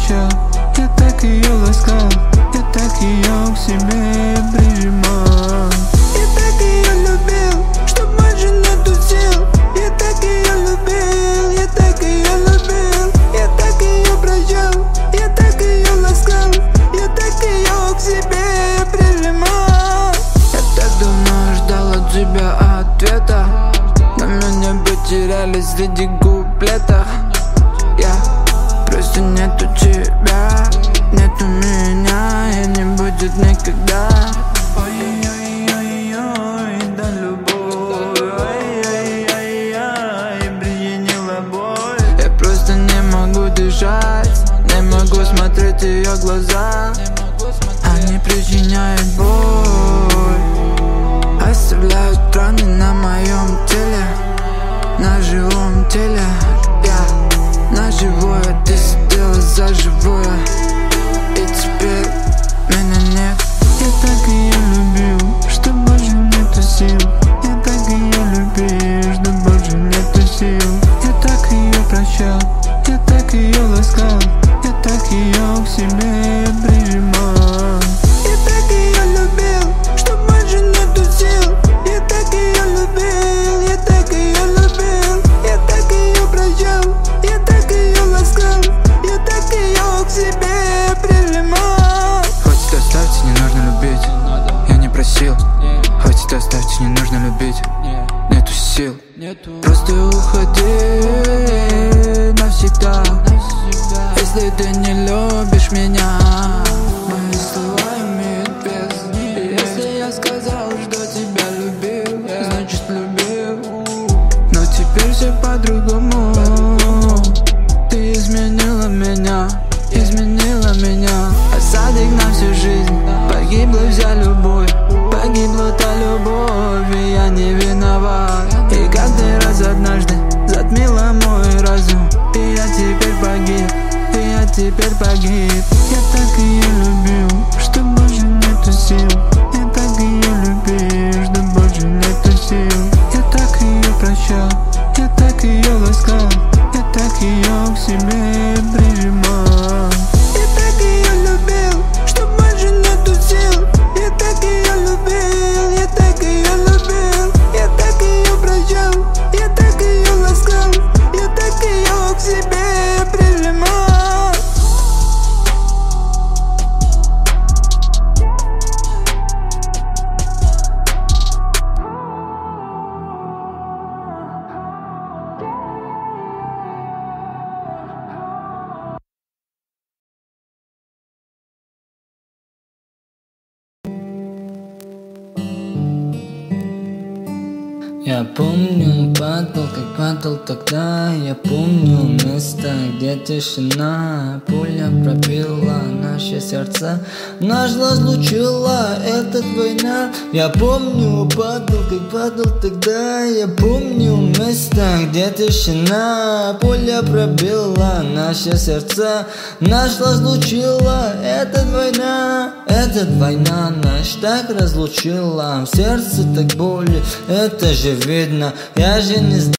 прощал, я так ее ласкал, я так ее к себе прижимал. Я так ее любил, чтоб больше нету сил. Я так ее любил, я так ее любил. Я так ее прощал, я так ее ласкал, я так ее к себе прижимал. Я так давно ждал от тебя ответа, но меня потеряли среди куплетов. Просто нету тебя, нету меня, и не будет никогда. Ой-ой-ой-ой, да любовь, ой-ой-ой-ой, причинила боль. Я просто не могу дышать, не могу смотреть ее глаза. Они причиняют боль, оставляют раны на моем теле, на живом теле. На живое ты сделала за живое, и теперь меня нет. Я так ее любил, что больше нету сил. Я так ее любил, что больше нету сил. Я так ее прощал, я так ее ласкал, я так ее к себе прижимал. Я так ее любил, что больше нету сил. Я так ее любил, я так ее любил. Я так ее прощал, я так ее ласкал, я так ее к себе прижимал. Хватит, оставьте, не нужно любить. Я не просил. Хватит, оставьте, не нужно любить. Нету сил. Просто уходи навсегда, если ты не любишь меня. Мои слова имеют вес, и если я сказал, что тебя любил, значит любил. Но теперь все по-другому. Ты изменила меня, изменила меня. Осадок на всю жизнь, погибла вся любовь, погибла та любовь, и я не виноват. И каждый раз однажды затмила мой разум, и я теперь погиб, и я теперь погиб. Я так ее любил, что больше нету сил. Я так ее любил, что больше нету сил. Я так ее прощал, я так ее ласкал, я так ее к себе прижимал. Я так ее любил, что больше нету сил. Я так ее любил, я так ее любил. Я так ее прощал, я так ее ласкал, я так ее к себе прижимал. Я помню, падал, как падал тогда. Я помню место, где тишина. Пуля пробила наши сердца, нас разлучила эта война. Я помню, падал, как падал тогда. Я помню место, где тишина. Пуля пробила наши сердца, нас разлучила эта война. Эта война нас так разлучила, в сердце так боли, это же видно. Я же не